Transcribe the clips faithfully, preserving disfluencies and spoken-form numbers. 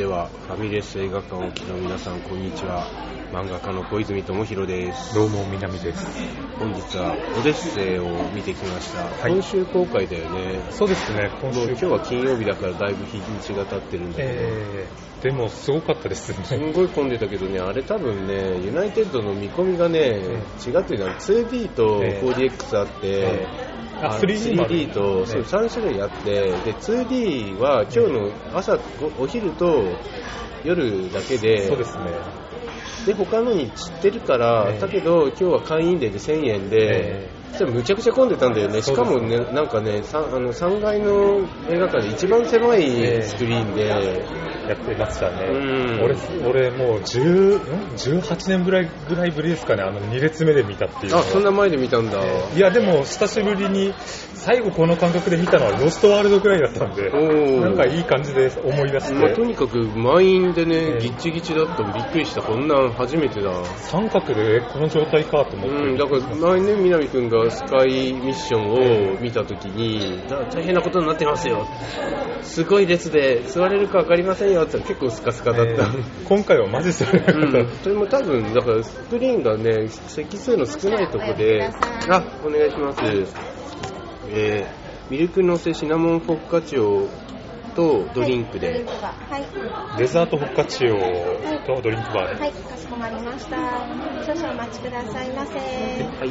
ではファミレス映画館をお聞きの皆さん、こんにちは。漫画家の小泉智弘です。 どうも南です。 本日はオデッセイを見てきました、はい、今週公開だよね。 そうですね。 今週今日は金曜日だからだいぶ日にちが経ってるんだけど、 えー、でもすごかったですね。 すんごい混んでたけどね、あれ多分ねユナイテッドの見込みがね、えー、違ってるのは ツーディー と フォーディーエックス あって、えーあ スリーディースリーディー と、ね、そうさん種類あって、で ツーディー は今日の朝、お昼と夜だけで、 そうですね。 で他のに散ってるから、えー、だけど今日は会員デーでせんえんで、えー、むちゃくちゃ混んでたんだよね。しかもね、なんかね、さあのさんがいの映画館で一番狭いスクリーンで、えー、やってましたね。 うん、 俺、俺もうじゅう、じゅうはちねんぐらいぐらいぶりですかね、あのに列目で見たっていうのは。 あ、そんな前で見たんだ。 えー、いやでも久しぶりに最後この感覚で見たのはロストワールドぐらいだったんで、なんかいい感じで思い出して、 まあ、とにかく満員でね、えー、ギッチギチだったのびっくりした。こんなん初めてだ。 三角でこの状態かと思って、 うん、だから前ね南くんがスカイミッションを見たときに、えー、大変なことになってますよ、すごい列で座れるか分かりませんよって言ったら結構スカスカだった、えー、今回はマジそれ、 うん、それも多分だからスクリーンがね席数の少ないとこで、あ、お願いします。えー、ミルクのせシナモンフォッカチオとドリンクで、 はい、デザートフォッカチオとドリンクバーで、 はい、かしこまりました。少々お待ちくださいませ。 はい、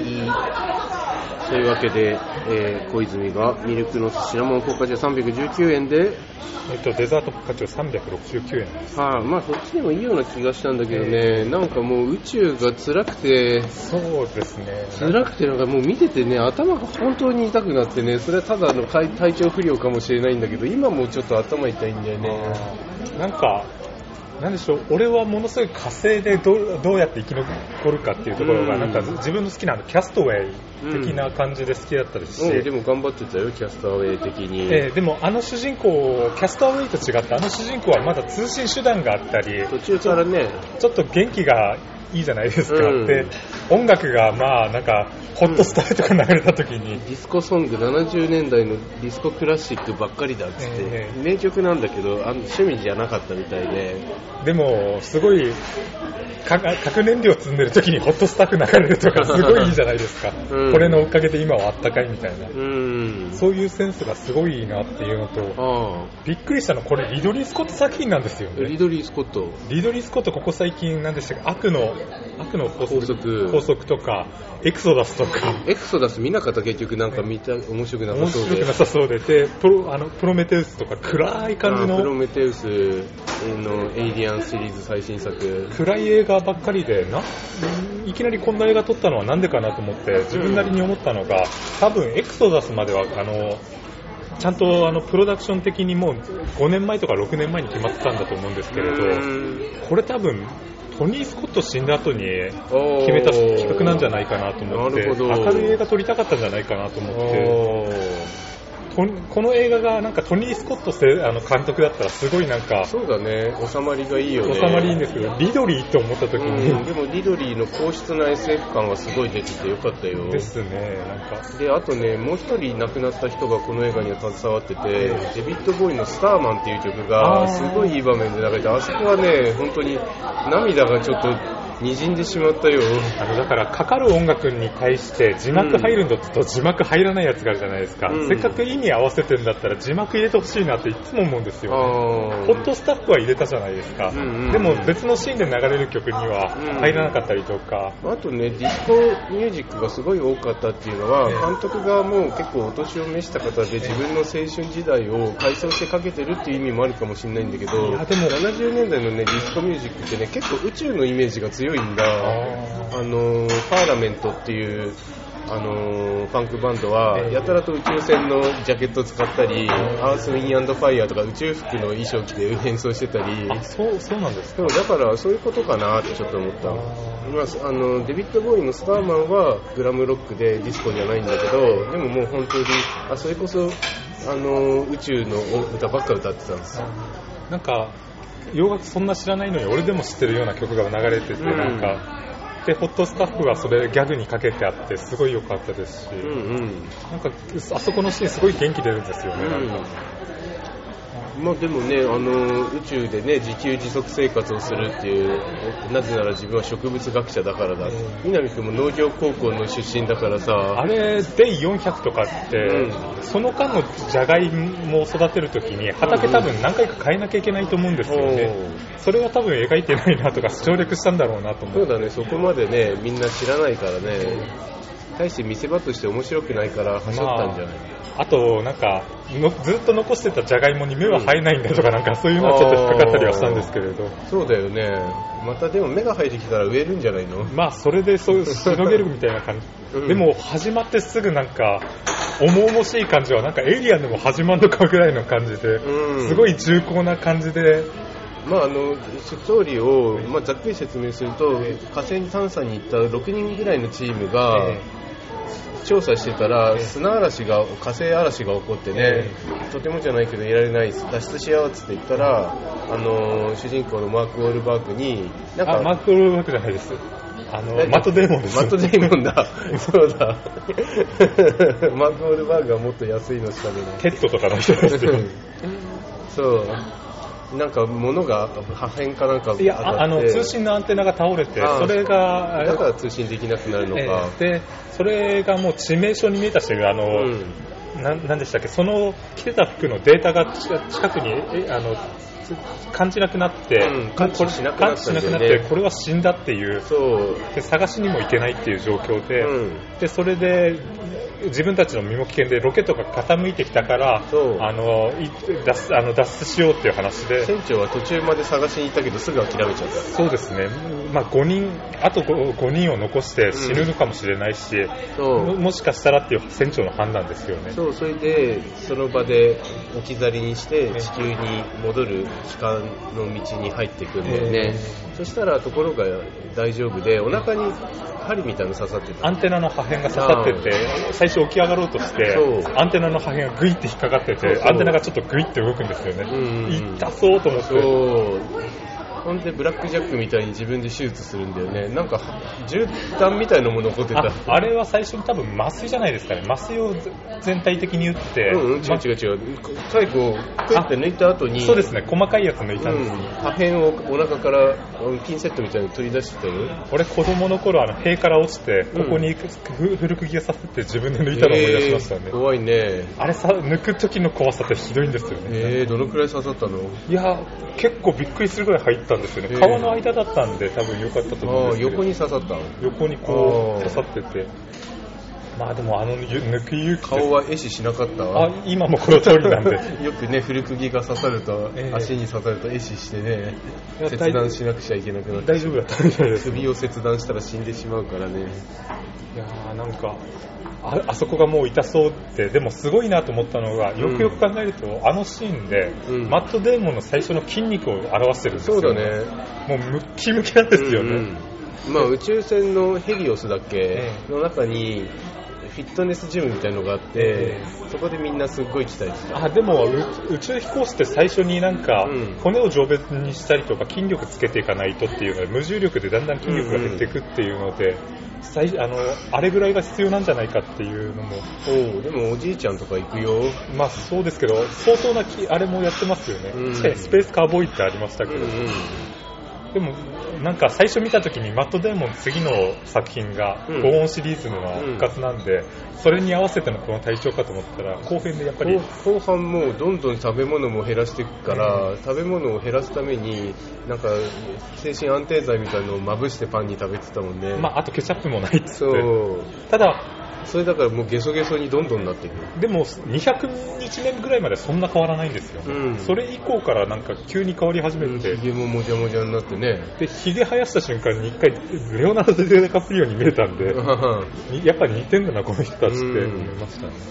というわけで、えー、小泉がミルクのシナモンフォッカチオさんびゃくじゅうきゅうえんで、 えっと、デザートフォッカチオさんびゃくろくじゅうきゅうえんです。 はあ、まあそっちでもいいような気がしたんだけどね、なんかもう宇宙が辛くて、 そうですね、 辛くてなんかもう見ててね、頭が本当に痛くなってね、それはただの体調不良かもしれないんだけど、今もちょっと頭痛いんだよね。 なんかなんでしょう、俺はものすごい火星で ど, うどうやって生き残るかっていうところが、なんか自分の好きなキャストウェイ的な感じで好きだったですし、 うんうん、でも頑張ってたよキャストウェイ的に、 えー、でもあの主人公キャストウェイと違って、あの主人公はまだ通信手段があったり、 途中からねちょっと元気がいいじゃないですか、うん、で音楽がまあなんかホットスターとか流れた時に、 うん、ディスコソングななじゅうねんだいのディスコクラシックばっかりだっつって、えー、名曲なんだけどあの趣味じゃなかったみたいで、 でもすごい核燃料積んでる時にホットスタッフ流れるとかすごいいいじゃないですか、うん、これのおかげで今はあったかいみたいな、うん、そういうセンスがすごいいいなっていうのと、あびっくりしたのこれリドリー・スコット作品なんですよね。 リドリー・スコットリドリー・スコットここ最近なんでしたっけ、悪の悪の法則法則とかエクソダスとか、 エクソダス見なかった結局なんか見た面白くなさそうで、 面白くなさそうで、でプロあのプロメテウスとか暗い感じの、 プロメテウスのエイリアンシリーズ最新作、 暗い映画ばっかりでないきなりこんな映画撮ったのはなんでかなと思って自分なりに思ったのが、多分エクソダスまではあのちゃんとあのプロダクション的にもうごねんまえとかろくねんまえに決まってたんだと思うんですけれど、これ多分トニー・スコット死んだ後に決めた企画なんじゃないかなと思って、明るい映画撮りたかったんじゃないかなと思って、この映画がなんかトニー・スコットせあの監督だったらすごいなんか、 そうだね、収まりがいいよね。 収まりいいんですけど、リドリーって思った時に、 うん、でもリドリーの硬質な エスエフ 感はすごい出ててよかったよ。 ですね。なんかであとね、もう一人亡くなった人がこの映画には携わってて、デビッド・ボーイのスターマンっていう曲がすごいいい場面で流れて、あそこはね本当に涙がちょっと滲んでしまったよ。 あのだからかかる音楽に対して字幕入るのと字幕入らないやつがあるじゃないですか、うん、せっかく意味合わせてんだったら字幕入れてほしいなっていつも思うんですよ。ホットスタッフは入れたじゃないですか、うんうんうん、でも別のシーンで流れる曲には入らなかったりとか、 うん、あとねディスコミュージックがすごい多かったっていうのは、ね、監督がもう結構お年を召した方で自分の青春時代を回想してかけてるっていう意味もあるかもしれないんだけど、いやでもななじゅうねんだいの、ね、ディスコミュージックってね結構宇宙のイメージが強いんだ。ああのパーラメントっていうあのファンクバンドはやたらと宇宙船のジャケットを使ったり、アースウィン&ファイヤーとか宇宙服の衣装着て演奏してたり、 あ、そうそうなんですか。 だからそういうことかなってちょっと思った。ああのデビッド・ボーイのスターマンはグラムロックでディスコじゃないんだけど、でももう本当にあそれこそあの宇宙の歌ばっか歌ってたんですよ。 なんか洋楽そんな知らないのに俺でも知ってるような曲が流れてて、うん、なんかでホットスタッフがそれギャグにかけてあってすごい良かったですし、うんうん、なんかあそこのシーンすごい元気出るんですよね、うん、なんかまあでもね、あの宇宙でね自給自足生活をするっていう、なぜなら自分は植物学者だからだ、うん、南君も農業高校の出身だからさ、 あれデイよんひゃくとかって、うん、その間のジャガイモを育てるときに畑多分何回か変えなきゃいけないと思うんですよね、うん、それは多分描いてないなとか省略したんだろうなと思う。 そうだね、そこまでねみんな知らないからね、対して見せ場として面白くないからはしょったんじゃない、まあ、あとなんかのずっと残してたジャガイモに目は生えないんだとか、なんかそういうのはちょっと引っかかったりはしたんですけれど。 そうだよね、またでも目が生えてきたら植えるんじゃないの。 まあそれでそうしのげるみたいな感じ、うん、でも始まってすぐなんか重々しい感じはなんかエイリアンでも始まるのかぐらいの感じで、うん、すごい重厚な感じで、 まあ、あのストーリーを、まあ、ざっくり説明すると、火星探査に行ったろくにんぐらいのチームが、えー調査してたら砂嵐が火星嵐が起こってね、とてもじゃないけどいられない脱出しようっつって言ったら、あの主人公のマーク・ウォールバーグになんか、あマーク・ウォールバーグじゃないです、あのマット・デーモンです。 マット・デーモンだそうだマーク・ウォールバーグはもっと安いのしか出ない、 テッドとかの人ですよそうなんか物が破片かなんか当たって、 いや あ, あの通信のアンテナが倒れて、それがだから通信できなくなるのか、 えー、でそれがもう致命傷に見えたし、あの、うん、な, なんでしたっけ、その着てた服のデータが近くにあの感じなくなって、うん、 感知しなくなったんだよね、 これは死んだっていう、 そうで探しにも行けないっていう状況で、うん、でそれで自分たちの身も危険でロケットが傾いてきたからあの脱, あの脱出しようっていう話で、 船長は途中まで探しに行ったけどすぐ諦めちゃった。 そうですね、まあ、ごにんあと 5, ごにんを残して死ぬのかもしれないし、うん、も, もしかしたらっていう船長の判断ですよね。 そう、それでその場で置き去りにして地球に戻る帰還の道に入っていくんだよね、えー、そしたらところが大丈夫で、お腹に針みたいなの刺さってた、 アンテナの破片が刺さってて、最初起き上がろうとしてアンテナの破片がグイって引っかかってて、そうそうアンテナがちょっとグイって動くんですよね、うんうん、痛そうと思って、 そうほんでブラックジャックみたいに自分で手術するんだよね。なんか絨毯みたいなのも残ってた。 あ, あれは最初に多分麻酔じゃないですかね。麻酔を全体的に打って、 うんうん、違う違う違う、最後クイって抜いた後に、 そうですね、細かいやつ抜いたんです、うん、 破片をお腹からピンセットみたいに取り出してる。 俺子供の頃あの塀から落ちてここに古釘が刺さって自分で抜いたのを思い出しましたね、えー、 怖いね。 あれさ抜く時の怖さってひどいんですよね。 えー、どのくらい刺さったの？ いや結構びっくりするぐらい入ったんですよね、えー、皮の間だったんで多分良かったと思うんですけど、 横に刺さった、 横にこう刺さってて、まあでもあの抜く勇気、 顔は壊死しなかった。 あ、今もこの通りなんでよくね古釘が刺さると、えー、足に刺さると壊死してね、切断しなくちゃいけなくなって、 大丈夫だったみたいです。 首を切断したら死んでしまうからね。 いやーなんか あ, あそこがもう痛そうって、でもすごいなと思ったのが、よくよく考えると、うん、あのシーンで、うん、マット・デーモンの最初の筋肉を表してるんですよ。 そうだね、 もうムッキムキなんですよね、うんうん、まあ、宇宙船のヘリオスだっけ、の中にフィットネスジムみたいなのがあって、そこでみんなすっごい鍛えてた。 あ、でも宇宙飛行士って最初になんか、うん、骨を丈夫にしたりとか筋力つけていかないとっていうので、無重力でだんだん筋力が減っていくっていうので、うんうん、最あのあれぐらいが必要なんじゃないかっていうのも。 おでもおじいちゃんとか行くよ。 まあそうですけど、相当なきあれもやってますよね、うん、スペースカーボーイってありましたけど、うんうん、でもなんか最初見た時にマット・デーモン次の作品がご音シリーズの復活なんで、うん、それに合わせてのこの体調かと思ったら後編でやっぱり後半もうどんどん食べ物も減らしていくから、うん、食べ物を減らすためになんか精神安定剤みたいなのをまぶしてパンに食べてたもんね。 まあ、あとケチャップもないっつって。 そうただそれだからもうゲソゲソにどんどんなっていく。 でもにひゃくにちめぐらいまでそんな変わらないんですよ、うん、それ以降からなんか急に変わり始めて、 ヒゲももじゃもじゃになってね。 でヒゲ生やした瞬間に一回レオナルド・デカプリオに見えたんでやっぱり似てんだなこの人たちって思いましたね。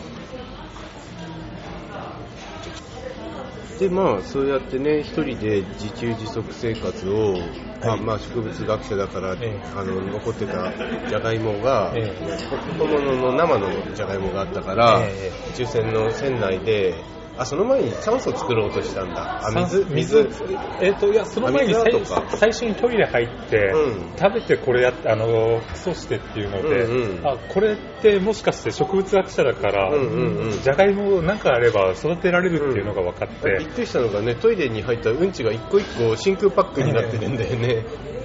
でまあそうやってね一人で自給自足生活を、はい、まあ植物学者だから、ええ、あの残ってたじゃがいもが、ええ、本物の生のじゃがいもがあったから、ええ、宇宙船の船内であ、その前に酸素作ろうとしたんだ。あ、 水水えっ、ー、といやその前に最初にトイレ入って、うん、食べてこれやってあのクソしてっていうので、うんうん、あこれってもしかして植物学者だから、うんうんうん、じゃがいもなんかあれば育てられるっていうのが分かって、 うん、びっくりしたのがね、トイレに入ったうんちが一個一個真空パックになってるんだよね。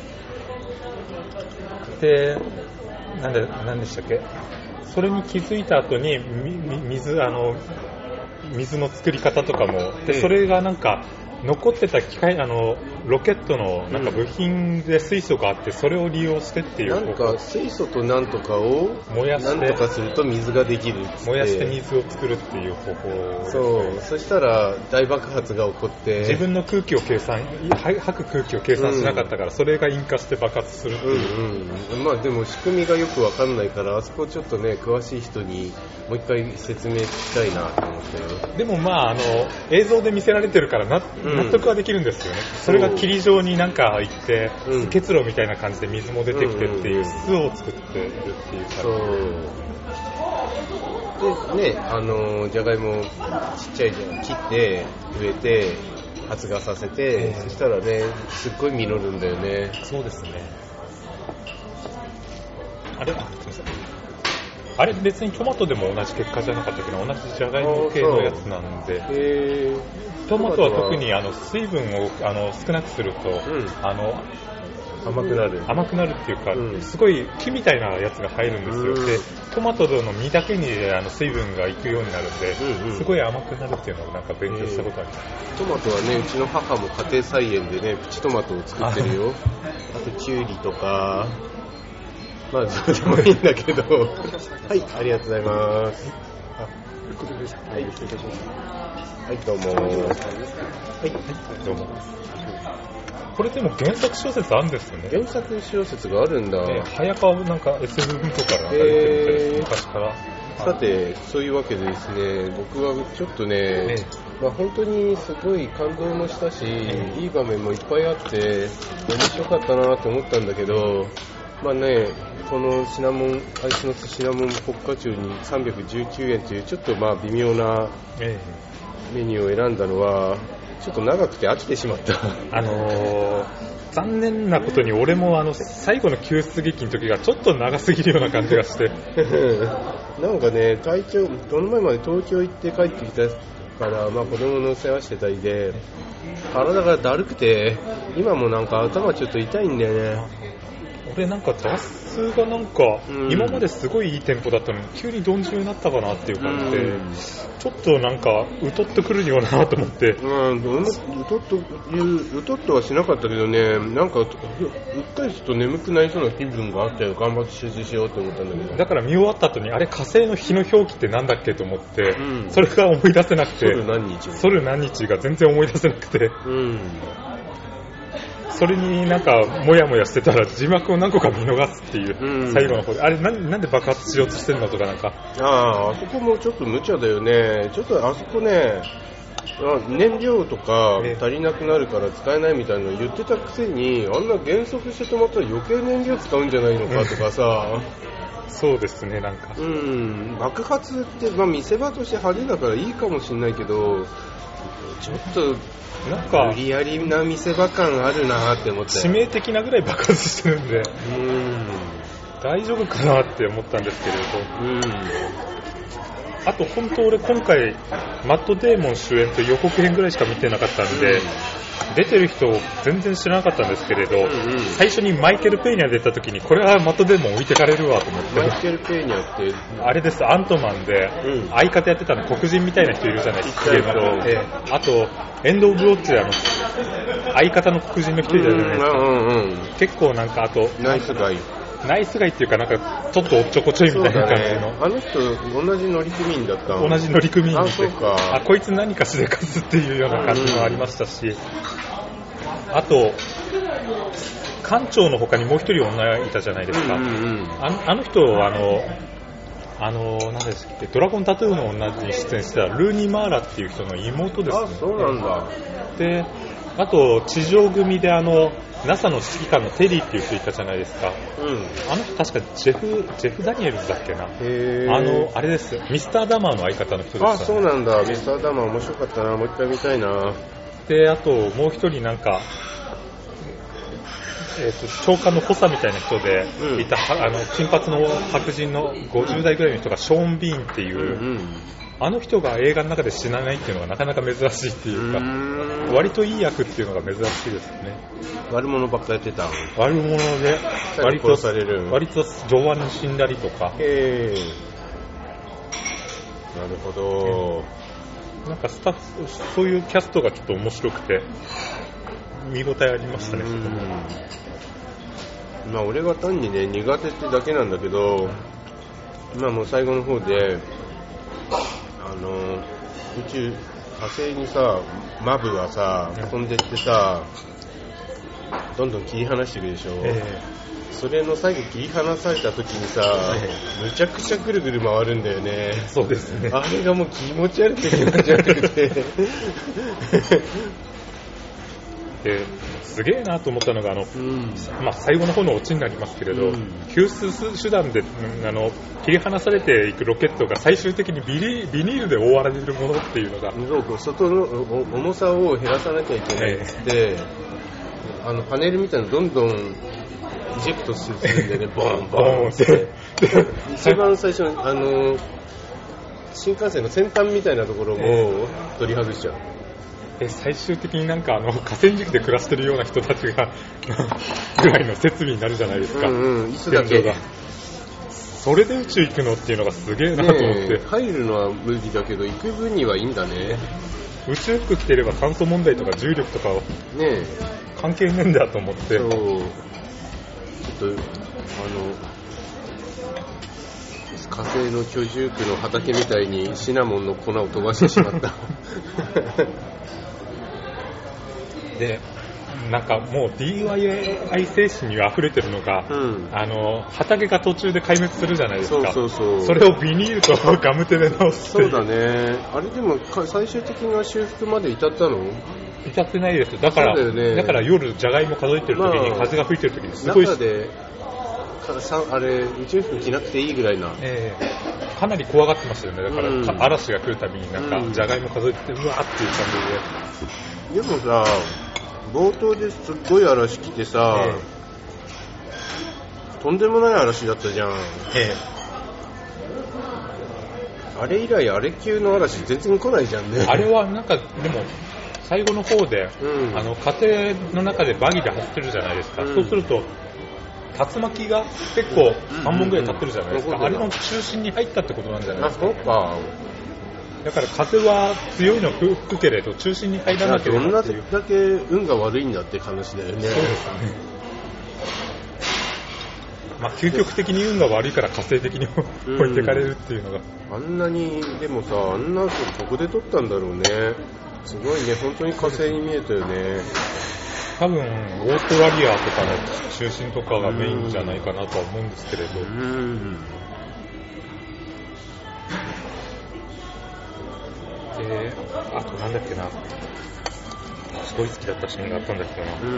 でなんでなんでしたっけ、それに気づいた後に水あの水の作り方とかもで、それがなんか残ってた機械あのロケットのなんか部品で水素があって、それを利用してっていう、 なんか水素となんとかを燃やしてなんとかすると水ができるっつって燃やして水を作るっていう方法、 そう、そしたら大爆発が起こって自分の空気を計算吐く空気を計算しなかったから、うん、それが引火して爆発するっていう、 うんうん、まあでも仕組みがよくわかんないから、あそこちょっとね詳しい人にもう一回説明したいなと思ったよ。 でもまああの映像で見せられてるからな、うん、納得はできるんですよね。それが霧状になんかいって、うん、結露みたいな感じで水も出てきてっていう巣を作っているっていう感じ、 そうでね、あのじゃがいもちっちゃいじゃん切って植えて発芽させて、そしたらねすっごい実るんだよね。 そうですね。あれあすいません、あれ別にトマトでも同じ結果じゃなかったけど、同じじゃがいも系のやつなんで、へトマトは特にあの水分をあの少なくすると、うん、あの甘くなる甘くなるっていうか、うん、すごい木みたいなやつが入るんですよ、うん、でトマトの実だけにあの水分がいくようになるんで、うんうん、すごい甘くなるっていうのをなんか勉強したことあります。 トマトはね、うちの母も家庭菜園でねプチトマトを作ってるよ。あとキュウリとか、まあどうでもいいんだけどはい、ありがとうございます。あ、はい、失礼いたします。はい、どうも。はい、はい、どうも。 これでも原作小説あるんですよね。 原作小説があるんだ。 えー、早川なんか エスエフ 文庫から出てるみたいです、昔から。 さて、そういうわけでですね、僕はちょっとね、えーまあ、本当にすごい感動もしたし、えー、いい場面もいっぱいあって面白かったなと思ったんだけど、まあね、このシナモンアイスのシナモンポッカチュウにさんびゃくじゅうきゅうえんというちょっとまあ微妙なメニューを選んだのはちょっと長くて飽きてしまった。 あのー、残念なことに俺もあの最後の救出劇の時がちょっと長すぎるような感じがしてなんかね、体調この前まで東京行って帰ってきたから、まあ、子供の世話してたりで体がだるくて今もなんか頭ちょっと痛いんだよね。 俺なんか脱数がなんか今まですごいいいテンポだったのに急に鈍重になったかなっていう感じで、うん、ちょっとなんかうとっとくるようなと思って、 うん、うとっといううとっとはしなかったけどね、なんかうっかりすると眠くなりそうな気分があったよ。頑張って集中しようと思ったんだけど、 だから見終わった後にあれ火星の日の表記ってなんだっけと思って、うん、それが思い出せなくて、ソル何日ソル何日が全然思い出せなくて、うんそれになんかモヤモヤしてたら字幕を何個か見逃すっていう、うん、最後の方であれ な, なんで爆発しようとしてるのとかなんかあああそこもちょっと無茶だよね。ちょっとあそこね燃料とか足りなくなるから使えないみたいなの言ってたくせに、あんな減速して止まったら余計燃料使うんじゃないのかとかさそうですね、なんかうん爆発って、まあ、見せ場として派手だからいいかもしれないけどちょっとなんか無理やりな見せ場感あるなって思って、 致命的なぐらい爆発してるんでうん大丈夫かなって思ったんですけれど、うんあと本当俺今回マットデーモン主演と予告編ぐらいしか見てなかったんで、うん、出てる人全然知らなかったんですけれど、うんうん、最初にマイケル・ペーニャ出た時にこれはマットデーモン置いてかれるわと思って。 マイケル・ペーニャってあれです、アントマンで相方やってたの黒人みたいな人いるじゃないですか、うん、えー、あとエンド・オブ・ウォッチであの相方の黒人の人いるじゃないですか、うんうんうん、結構なんかあとナイスガイナイスガイっていうかなんかちょっとおっちょこちょいみたいな感じの、ね、 あの人同じ乗組員だったの。同じ乗組員で、 あ、そうか、 あこいつ何かしでかすっていうような感じもありましたし、うん、あと艦長の他にもう一人女いたじゃないですか、うんうんうん、あ, あの人あのあの何ですっけ、ドラゴンタトゥーの女に出演してたルーニー・マーラっていう人の妹ですね。 あ、そうなんだ。 であと地上組であの ナサ の指揮官のテリーっていう人いたじゃないですか、 うん、 あの人確かジェフジェフ・ダニエルズだっけな、 へあのあれです、ミスターダマーの相方の人でした、ね、 あ、そうなんだ。ミスターダマー面白かったな、もう一回見たいな。 であともう一人なんか、えー、と長官の補佐みたいな人でいた、うん、あの金髪の白人のごじゅう代ぐらいの人がショーン・ビーンっていう、うんうん、あの人が映画の中で死なないっていうのがなかなか珍しいっていうか、う割といい役っていうのが珍しいですね。 悪者ばっかやってた。 悪者で割とされる、 割と上腕に死んだりとか。 へー、なるほど、 うん、なんかスタッフそういうキャストがちょっと面白くて見応えありましたね。うん、 まあ俺が単にね苦手ってだけなんだけど、まあもう最後の方であの宇宙火星にさマブがさ飛んでってさ、どんどん切り離していくでしょ、えー、それの最後切り離された時にさ、えー、むちゃくちゃぐるぐる回るんだよね。 そうですね。 あれがもう気持ち悪くて気持ち悪くてですげえなと思ったのがあの、うん、まあ、最後の方のオチになりますけれど、うん、救出手段であの切り離されていくロケットが最終的にビリビニールで覆われているものっていうのが、 そう外の重さを減らさなきゃいけないっつって、えー、あのパネルみたいなのどんどんイジェクトするんでね、ボンボンって一番最初にあの新幹線の先端みたいなところも取り外しちゃう。 え最終的になんかあの河川敷で暮らしてるような人たちがぐらいの設備になるじゃないですか、 うんうん、いつだけそれで宇宙行くのっていうのがすげえなと思って、 ね、入るのは無理だけど行く分にはいいんだね。 宇宙服着てれば酸素問題とか重力とかね関係ねえんだと思って、 そうちょっとあの火星の居住区の畑みたいにシナモンの粉を飛ばしてしまったでなんかもう ディーアイワイ 精神に溢れてるのが、うん、あの畑が途中で壊滅するじゃないですか。 そうそうそう。 それをビニールとガムテで直す。 そうだね。あれでも最終的な修復まで至ったの？ 至ってないです。だから、だね、だから夜じゃがいも数えてる時に、まあ、風が吹いてる時にすごい中であれ宇宙服着なくていいぐらいな、 えー、かなり怖がってましたよね。だから、うん、嵐が来るたびになんか、うん、じゃがいも数えてうわーっていう感じで。でもさ冒頭ですっごい嵐来てさ、えー、とんでもない嵐だったじゃん、えー、あれ以来あれ級の嵐全然来ないじゃんね。 あれはなんかでも最後の方で、うん、あの家庭の中でバギーで走ってるじゃないですか、うん、そうすると竜巻が結構さんぼんぐらい立ってるじゃないですか、うんうんうん、あれの中心に入ったってことなんじゃないですか。 あ、そうか。 だから風は強いの吹くけれど中心に入らなければっていう。 どんなだけ運が悪いんだって話だよね。そうですね。 まあ究極的に運が悪いから火星的に置いてかれるっていうのが、 うん、あんなにでもさあんなどこで撮ったんだろうね。すごいね、本当に火星に見えたよね。 多分オーストラリアとかの中心とかがメインじゃないかなとは思うんですけれど、うん、であとなんだっけな、すごい好きだったシーンがあったんだけどな、うん、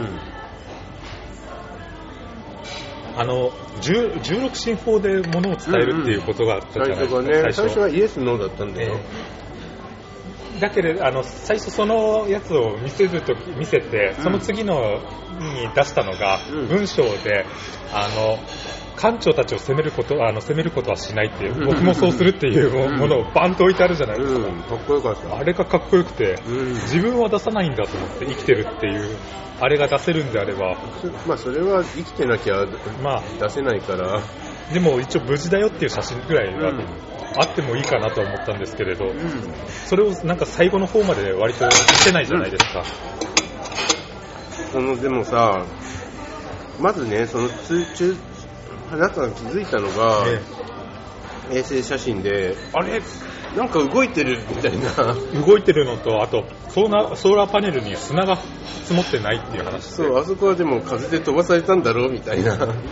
あのじゅうろく進法で物を伝えるっていうことがあったじゃないですか、 うんうん、最初がね、最初はイエスノーだったんだよ、えーだけれどあの最初そのやつを見せるとき見せて、その次のに出したのが、うん、文章であの艦長たちを責めることあの責めることはしないっていう、僕もそうするっていうものをバンと置いてあるじゃないですか、うん、 かっこよかった。 あれがかっこよくて、うん、自分は出さないんだと思って生きてるっていうあれが出せるんであれば、 まあそれは生きてなきゃ、まあ、出せないから、 でも一応無事だよっていう写真ぐらいは、うん、あってもいいかなと思ったんですけれど、うん、それをなんか最後の方まで割としてないじゃないですか、 うん、そのでもさまずねその通中あなたが気づいたのが、ええ、衛星写真であれなんか動いてるみたいな動いてるのとあとソーラー、ソーラーパネルに砂が積もってないっていう話で、 そうあそこはでも風で飛ばされたんだろうみたいな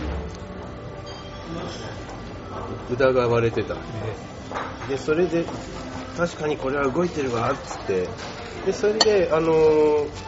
札が割れてた、ね、でそれで確かにこれは動いてるわっつって、でそれであのー、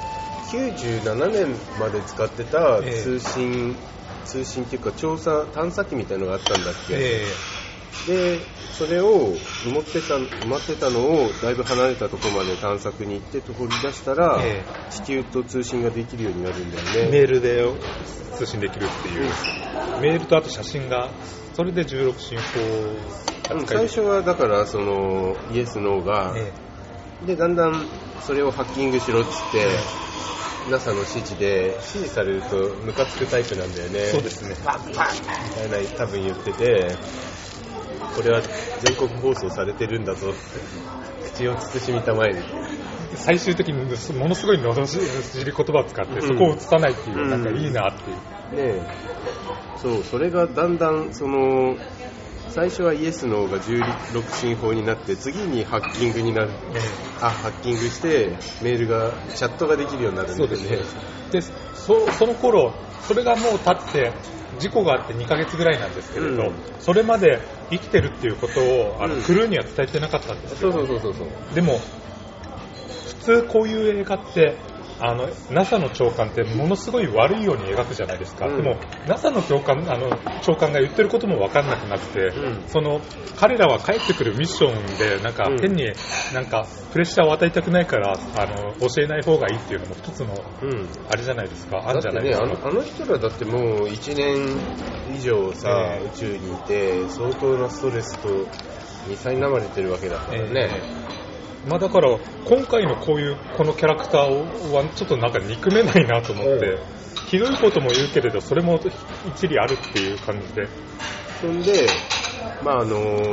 きゅうじゅうななねんまで使ってた通信、えー、通信っていうか調査探査機みたいなのがあったんだっけ、えー、でそれを埋まってた埋まってたのをだいぶ離れたところまで探索に行って掘り出したら、えー、地球と通信ができるようになるんだよね。 メールで通信できるっていう、うん、メールとあと写真がそれでじゅうろく進法、 うん、最初はだからそのイエスノーが、えー、でだんだんそれをハッキングしろっつって、えー、ナサ の指示で指示されるとムカつくタイプなんだよね。 そうですね。 パンパンみたいな多分言ってて、これは全国放送されてるんだぞ口を慎みたまえに最終的にものすごいのどしり言葉を使って、うん、そこを映さないっていう、うん、なんかいいなっていう、 ねえ、そうそれがだんだんその最初はイエスノーがじゅうろく進法になって次にハッキングになる、あハッキングしてメールがチャットができるようになるんですね。 で そ, その頃それがもう経って事故があってにかげつぐらいなんですけれど、うん、それまで生きてるっていうことをあの、うん、クルーには伝えてなかったんですよ。 そうそうそうそうでも普通こういう映画ってあの ナサ の長官ってものすごい悪いように描くじゃないですか、うん、でも ナサ の長官、あの長官が言ってることも分かんなくなって、うん、その彼らは帰ってくるミッションでなんか変になんかプレッシャーを与えたくないからあの教えない方がいいっていうのも一つのあれじゃないですか、うん、あるじゃないですか。 だってね、あの、あの人らだってもういちねん以上さ、えー、宇宙にいて相当なストレスとにさいなまれてるわけだからね、えーまあ、だから今回のこういうこのキャラクターはちょっとなんか憎めないなと思ってひどいことも言うけれどそれも一理あるっていう感じで、 そんでまああの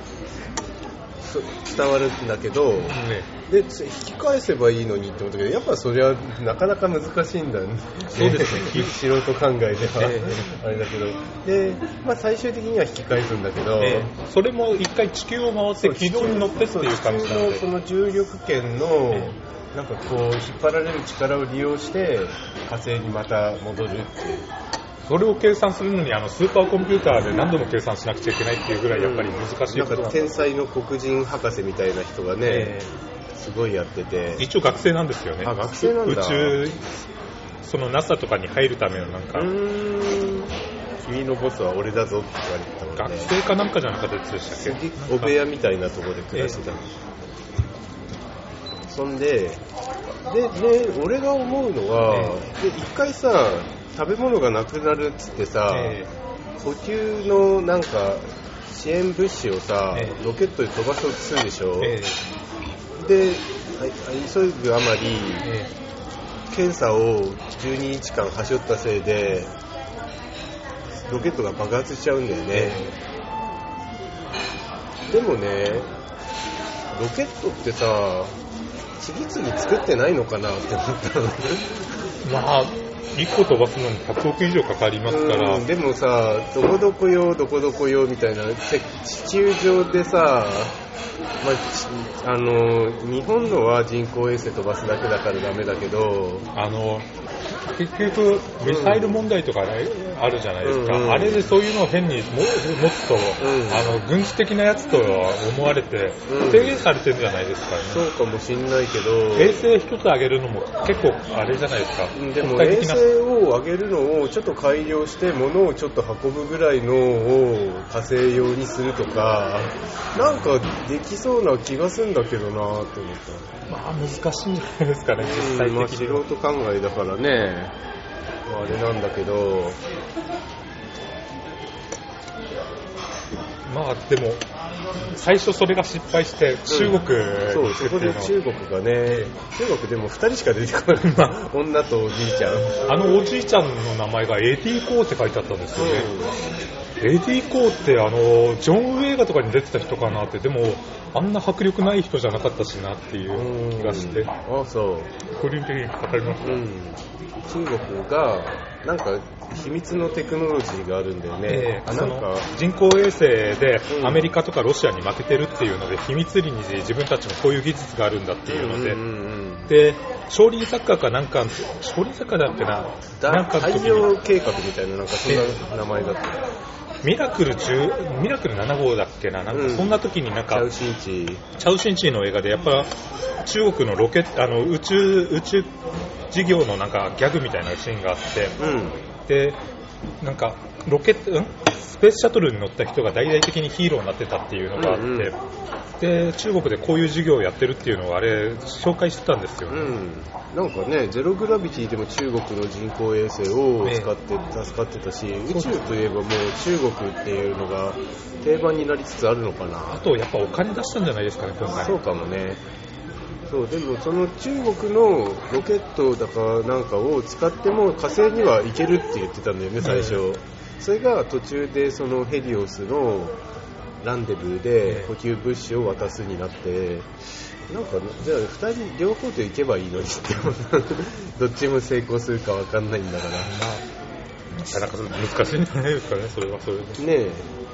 伝わるんだけど、ね、で引き返せばいいのにって思ったけどやっぱそれはなかなか難しいんだね。 そうですね素人考えでは、えー、あれだけどで、まあ、最終的には引き返すんだけど、 えー、それも一回地球を回って軌道に乗ってっていう感じなので、 その重力圏の、えー、なんかこう引っ張られる力を利用して火星にまた戻るっていう。 それを計算するのにあのスーパーコンピューターで何度も計算しなくちゃいけないっていうぐらいやっぱり難しいことなんだ、うん、なんか天才の黒人博士みたいな人がね、えー、すごいやってて一応学生なんですよね。 あ学生なんだ。 宇宙その ナサ とかに入るためのなんかうーん君のボスは俺だぞって言われてたもんね。 学生かなんかじゃなかったでしたっけ。 お部屋みたいなところで暮らしてたの、えー、そんでで、で俺が思うのは、えー、で一回さ食べ物がなくなるっつってさ、えー、補給のなんか支援物資をさ、えー、ロケットで飛ばそうとするでしょ、えー、で急ぐあまり、えー、検査をじゅうににちかんはしょったせいでロケットが爆発しちゃうんだよね、えー、でもねロケットってさ次々作ってないのかなって思ったのまあいっこ飛ばすのにひゃくおく以上かかりますから、 うん、でもさどこどこ用どこどこ用みたいな地球上でさ、まあ、あの日本のは人工衛星飛ばすだけだからダメだけどあの結局ミサイル問題とかあるじゃないですか、うんうん、あれでそういうのを変に持つと、うん、あの軍事的なやつと思われて制限されてるじゃないですかね、 うん、そうかもしんないけど衛星一つ上げるのも結構あれじゃないですか。 でも衛星を上げるのをちょっと改良して物をちょっと運ぶぐらいのを火星用にするとかなんかできそうな気がするんだけどなって思った。 まあ難しいんじゃないですかね実際的に、うんまあ、 素人考えだからね、まあ、あれなんだけどまあでも最初それが失敗して中国、うん、 そうそこで中国がね中国でもふたりしか出てこない女とおじいちゃんあのおじいちゃんの名前がエディ・コーって書いてあったんですよね、うん、エディ・コーってあのジョン・ウェイガとかに出てた人かなって。でもあんな迫力ない人じゃなかったしなっていう気がして、 ああそう個人的にかかりました、うん、 中国がなんか秘密のテクノロジーがあるんだよね、 えー、あなんか人工衛星でアメリカとかロシアに負けてるっていうので秘密裏に自分たちもこういう技術があるんだっていうので、うんうんうん、で少林サッカーかなんか少林サッカーだっけななんか太陽計画みたいななんかそんな名前だった、 ミラクルじゅうミラクルなな号だっけな、なんかそんな時になんか、 うん、チャウシンチチャウシンチの映画でやっぱ中国のロケあの宇宙宇宙事業のなんかギャグみたいなシーンがあって、 うん、 でなんかロケット、んスペースシャトルに乗った人が大々的にヒーローになってたっていうのがあって、うんうん、で中国でこういう授業をやってるっていうのをあれ紹介してたんですよね、うん、 なんかねゼログラビティでも中国の人工衛星を使って助かってたし、宇宙といえばもう中国っていうのが定番になりつつあるのかな。 あとやっぱお金出したんじゃないですかね今回。 そうかもね。そうでもその中国のロケットだかなんかを使っても火星には行けるって言ってたんだよね最初、うん、それが途中でそのヘリオスのランデブーで補給物資を渡すになって、なんかじゃあふたり両方で行けばいいのにってどっちも成功するか分かんないんだから、まあ、なかなか難しいんじゃないですかねそれはそれで。ね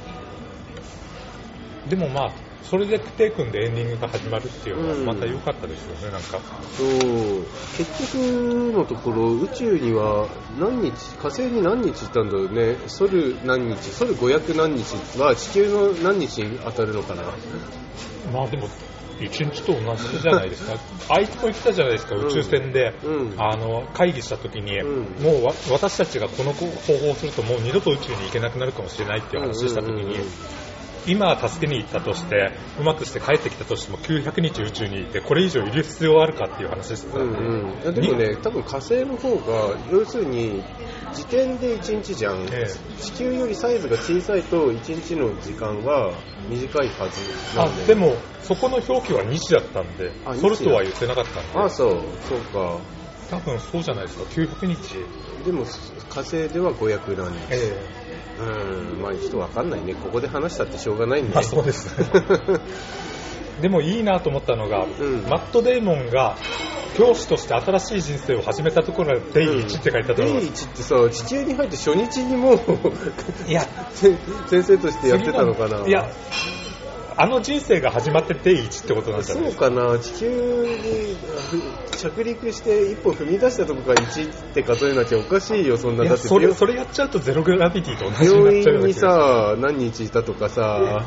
え、でもまあそれでテイ君でエンディングが始まるっていうのはまた良かったですよね、うん、なんかそう結局のところ宇宙には何日火星に何日いたんだろうね。ソル何日ソルごひゃく何日は地球の何日に当たるのかな。 まあでもいちにちと同じじゃないですかあいつも言ってたじゃないですか、宇宙船で、うん、あの会議した時に、うん、もうわ私たちがこの方法をするともう二度と宇宙に行けなくなるかもしれないっていう話した時に、うんうんうんうん、今は助けに行ったとしてうまくして帰ってきたとしてもきゅうひゃくにち宇宙に行ってこれ以上いる必要あるかっていう話ですからね、 うんうん、でもね多分火星の方が要するに時点でいちにちじゃん、ええ、地球よりサイズが小さいといちにちの時間は短いはずなんで。 あでもそこの表記は日だったんでソルとは言ってなかったんで。 あそうそうか多分そうじゃないですかきゅうひゃくにちでも火星ではごひゃくなんにち、ええうんまあ人わかんないね。ここで話したってしょうがないんで。 あそうですでもいいなと思ったのが、うん、マット・デイモンが教師として新しい人生を始めたところでデイいちって書いてあった、うん、 デイいちってさ地球に入って初日にもういや先生としてやってたのかな。 いやあの人生が始まってデイいちってことなんじゃないですか。 そうかな。地球に着陸して一歩踏み出したとこからいちって数えなきゃおかしいよそんな。だってそれ、それやっちゃうとゼログラビティと同じになっちゃうような気がする。 病院にさ何日いたとかさ、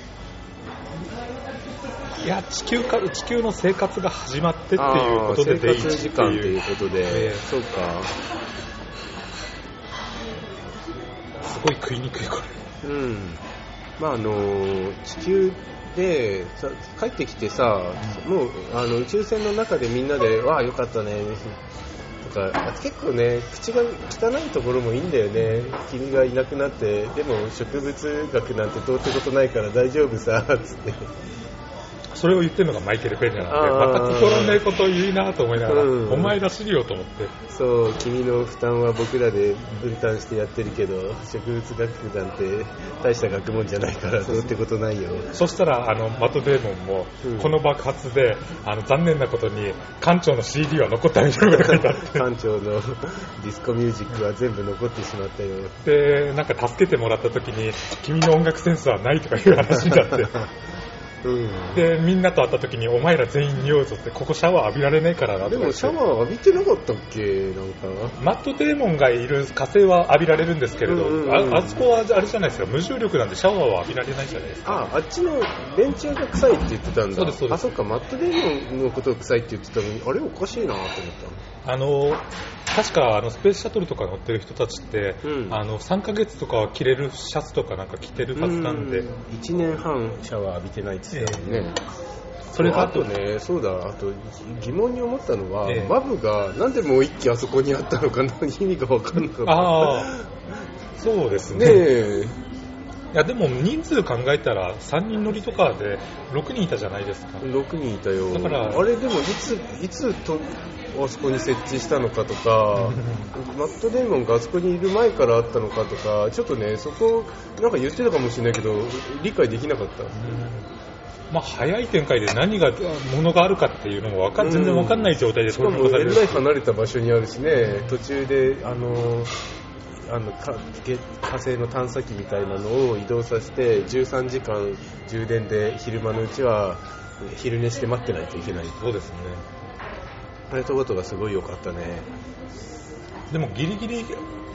いや地球か地球の生活が始まってっていうことでデイいちっていう生活時間っていうことで、えー、そうかすごい食いにくいこれ。うんまああの地球でさ帰ってきてさ、うん、もうあの宇宙船の中でみんなでわあよかったねとか結構ね口が汚いところもいいんだよね。君がいなくなってでも植物学なんてどうってことないから大丈夫さつってそれを言ってるのがマイケル・ペニャなんでまた心ないことを言いなと思いながら、うん、お前らしりよと思って。 そう君の負担は僕らで分担してやってるけど植物学なんて大した学問じゃないからどうってことないよ。 そしたらあのマット・デーモンも、うん、この爆発であの残念なことに館長の シーディー は残ったみたいなことが書いてあって館長のディスコミュージックは全部残ってしまったよ。 でなんか助けてもらった時に君の音楽センスはないとかいう話になってうん、でみんなと会った時にお前ら全員匂うぞってここシャワー浴びられないからなとか。 でもシャワー浴びてなかったっけ。なんかマット・デーモンがいる火星は浴びられるんですけれど、うんうんうん、あ, あそこはあれじゃないですか無重力なんでシャワーは浴びられないじゃないですか。 ああっちの電柱が臭いって言ってたんだ。 そうですそうです。 あそっかマット・デーモンのことを臭いって言ってたのにあれおかしいなと思った。 あの確かあのスペースシャトルとか乗ってる人たちって、うん、あのさんかげつとかは着れるシャツとかなんか着てるはずなんで、うん、 いちねんはんシャワー浴びてないって言ってたもんね、えー、 それあとねそうだあと疑問に思ったのは、えー、マブがなんでもう一機あそこにあったのかの意味が分かんなかった。 ああそうですね。ねいやでも人数考えたらさんにん乗りとかでろくにんいたじゃないですか。 ろくにんいたよ。だからあれでもいついつとあそこに設置したのかとかマット・デーモンがあそこにいる前からあったのかとかちょっとねそこなんか言ってたかもしれないけど理解できなかった。 まあ、早い展開で何がものがあるかっていうのもわか全然分かんない状態でしかもえらい離れた場所にあるしね途中であのあのか火星の探査機みたいなのを移動させてじゅうさんじかん充電で昼間のうちは昼寝して待ってないといけない。 そうですね。 あれとことがすごい良かったね。 でもギリギリ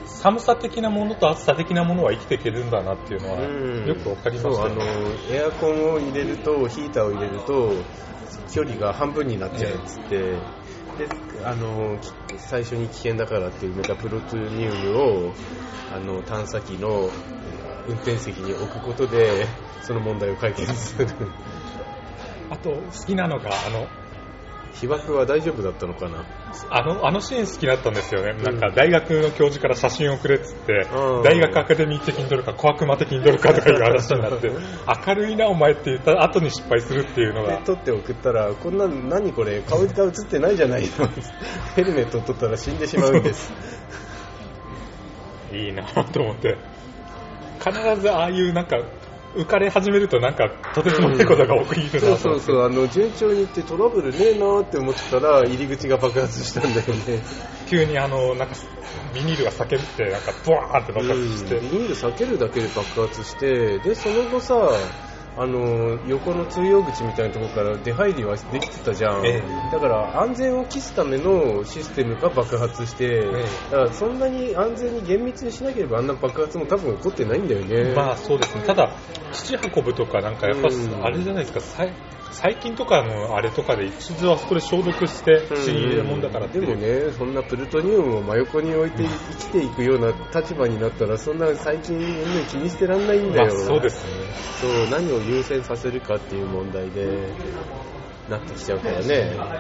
寒さ的なものと暑さ的なものは生きていけるんだなっていうのはよくわかりました、ね、 そう、あのエアコンを入れるとヒーターを入れると距離が半分になっちゃうっつって、であの最初に危険だからっていうメタプロトニウムをあの探査機の運転席に置くことでその問題を解決する。 あと好きなのがあの被爆は大丈夫だったのかな。 あのあのシーン好きだったんですよね、うん、なんか大学の教授から写真をくれっつって、うん、大学アカデミー的に撮るか小悪魔的に撮るかとかいう話になって明るいなお前って言った後に失敗するっていうのが撮って送ったらこんな何これ顔が映ってないじゃないのヘルメットを取ったら死んでしまうんですいいなと思って、必ずああいうなんか浮かれ始めるとなんかとてつもないことが起きるなと思って、 そうそうそう、あの順調にいってトラブルねえなって思ってたら入り口が爆発したんだよね。 急にあのなんかビニールが裂けってなんかブワーって爆発して、 ビニール裂けるだけで爆発して、でその後さあの横の通用口みたいなところから出入りはできてたじゃん、ええ、だから安全を期すためのシステムが爆発して、ええ、だからそんなに安全に厳密にしなければあんな爆発も多分起こってないんだよね。 まあそうですね、ただ土運ぶとかなんかやっぱあれじゃないですか、最近とかのあれとかで一度あそこで消毒して死に入れるもんだからって、 でもねそんなプルトニウムを真横に置いて生きていくような立場になったらそんな最近気にしてらんないんだよ、 まあ、そうですね、 そう何を優先させるかっていう問題でなってきちゃうからね。いや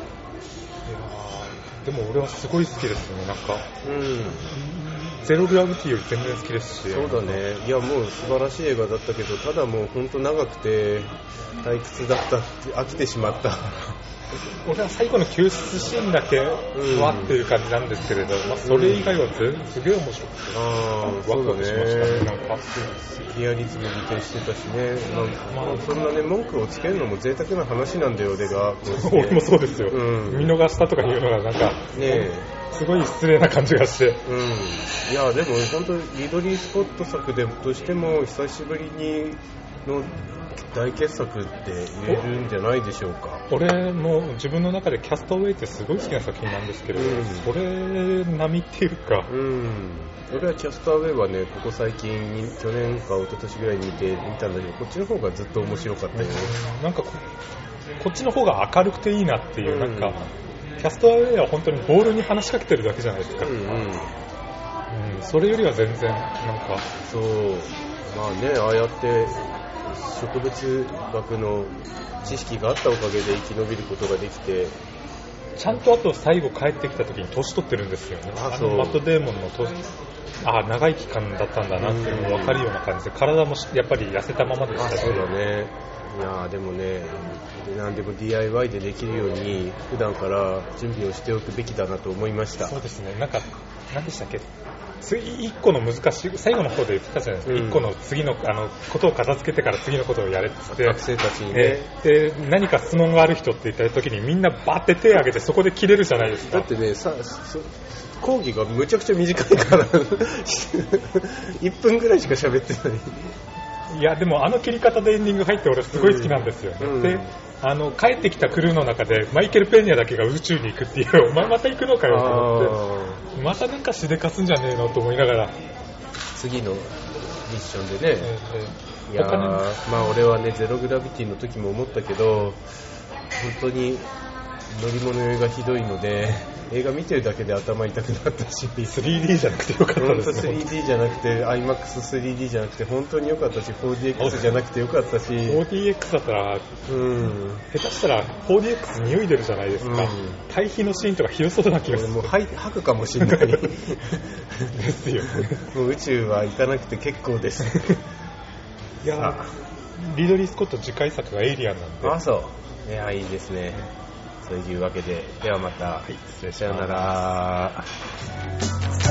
でも俺はすごい好きですね、なんか、うん、ゼログラビティより全然好きですし。 そうだね、いやもう素晴らしい映画だったけど、ただもう本当長くて退屈だったって飽きてしまった俺は最後の救出シーンだけはっていう感じなんですけれど、うんまあ、それ以外は全すげえ面白くて、 あワクワクしましたね。なんかリアリズムに徹してたしね、なんか、まあ、そんなね文句をつけるのも贅沢な話なんだよ俺が俺もそうですよ、うん、見逃したとかいうのがなんかねすごい失礼な感じがして、 うん、いやでも本当リドリー・スコット作でとしても久しぶりにの大傑作って言えるんじゃないでしょうか。 俺も自分の中でキャストアウェイってすごい好きな作品なんですけど、うん、それ並みっていうか、うん、 俺はキャストアウェイはねここ最近去年か一昨年ぐらいに見て見たんだけど、こっちの方がずっと面白かったよ、 うん、なんか こ, こっちの方が明るくていいなっていう、うん、なんかキャストアウェイは本当にボールに話しかけてるだけじゃないですか、うんうんうん、それよりは全然なんかそうまあねああやって植物学の知識があったおかげで生き延びることができて、 ちゃんとあと最後帰ってきた時に年取ってるんですよね。あのマットデーモンの年あ長い期間だったんだなっていうのが分かるような感じで、体もやっぱり痩せたままでしたし。 そうだね。いやでもね何でも ディーアイワイ でできるように普段から準備をしておくべきだなと思いました。 そうですね、なんか何でしたっけ、いっこの難しい最後の方で言ってたじゃないですか、うん、いっこの次のあのことを片付けてから次のことをやれって言って学生たちにね、 で何か質問がある人って言った時にみんなバーって手を挙げてそこで切れるじゃないですか。 だってねさ講義がむちゃくちゃ短いからいっぷんぐらいしか喋ってない。 いやでもあの切り方でエンディング入って俺すごい好きなんですよね、うんうん、であの帰ってきたクルーの中でマイケル・ペニャだけが宇宙に行くっていうお前また行くのかよと思ってまたなんかしでかすんじゃねえのと思いながら次のミッションでね、えー、いやーまあ俺はねゼログラビティの時も思ったけど本当に乗り物酔いがひどいので映画見てるだけで頭痛くなったしスリーディー じゃなくてよかったですね。 スリーディー じゃなくて アイマックススリーディー じゃなくて本当によかったし フォーディーエックス じゃなくてよかったし フォーディーエックス だったら、うん、下手したら フォーディーエックス 匂い出るじゃないですか、うん、対比のシーンとかひどそうな気がする。 もう吐くかもしれないですよもう宇宙は行かなくて結構ですいやリドリー・スコット次回作がエイリアンなんで。 あそういやいいですね。そういうわけでではまた、はい、 失礼します。 さよなら。